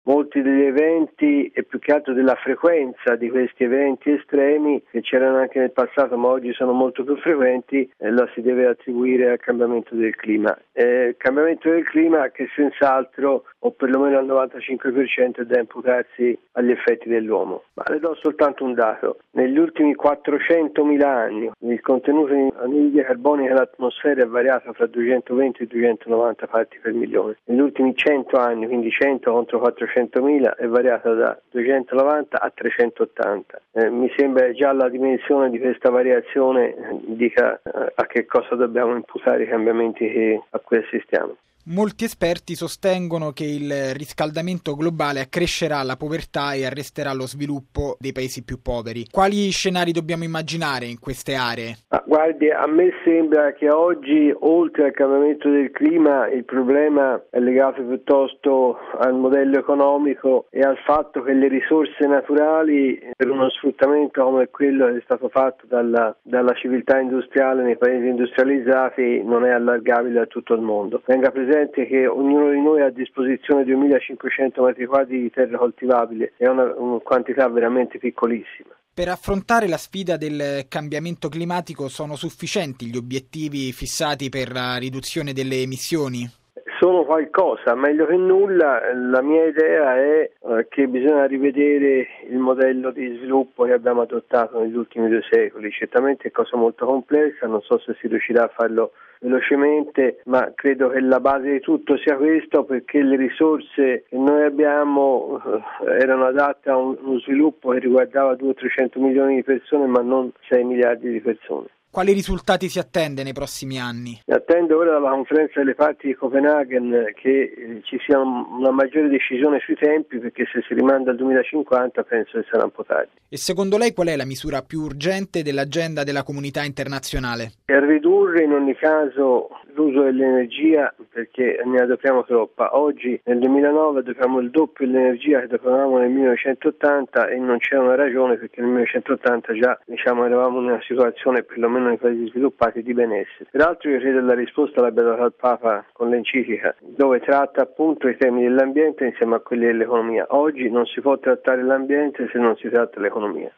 molti degli eventi e più che altro della frequenza di questi eventi estremi che c'erano anche nel passato ma oggi sono molto più frequenti, la si deve attribuire al cambiamento del clima. Il cambiamento del clima che senz'altro, o perlomeno al 95%, è da imputarsi agli effetti dell'uomo. Ma le do soltanto un dato. Negli ultimi 400.000 anni il contenuto di anidride carbonica dell'atmosfera è variato fra 220 e 290 parti per milione. Negli ultimi 100 anni, quindi 100 contro 400.000, è variata da 290 a 380. Mi sembra già la dimensione di questa variazione dica a che cosa dobbiamo imputare i cambiamenti a cui assistiamo. Molti esperti sostengono che il riscaldamento globale accrescerà la povertà e arresterà lo sviluppo dei paesi più poveri. Quali scenari dobbiamo immaginare in queste aree? Guardi, a me sembra che oggi, oltre al cambiamento del clima, il problema è legato piuttosto al modello economico e al fatto che le risorse naturali, per uno sfruttamento come quello che è stato fatto dalla civiltà industriale nei paesi industrializzati, non è allargabile a tutto il mondo. Venga presente che ognuno di noi ha a disposizione 2500 metri quadri di terra coltivabile, è una quantità veramente piccolissima. Per affrontare la sfida del cambiamento climatico sono sufficienti gli obiettivi fissati per la riduzione delle emissioni? Sono qualcosa, meglio che nulla. La mia idea è che bisogna rivedere il modello di sviluppo che abbiamo adottato negli ultimi 2 secoli. Certamente è cosa molto complessa, non so se si riuscirà a farlo velocemente, ma credo che la base di tutto sia questo, perché le risorse che noi abbiamo erano adatte a uno sviluppo che riguardava 200-300 milioni di persone, ma non 6 miliardi di persone. Quali risultati si attende nei prossimi anni? Si attende ora dalla conferenza delle parti di Copenaghen che ci sia una maggiore decisione sui tempi, perché se si rimanda al 2050 penso che sarà un po' tardi. E secondo lei qual è la misura più urgente dell'agenda della comunità internazionale? Per ridurre in ogni caso l'uso dell'energia, perché ne adoperiamo troppa. Oggi nel 2009 adoperiamo il doppio dell'energia che adoperavamo nel 1980 e non c'è una ragione, perché nel 1980 già eravamo in una situazione, perlomeno nei paesi sviluppati, di benessere. Peraltro io credo che la risposta l'abbia data il Papa con l'enciclica, dove tratta appunto i temi dell'ambiente insieme a quelli dell'economia. Oggi non si può trattare l'ambiente se non si tratta l'economia.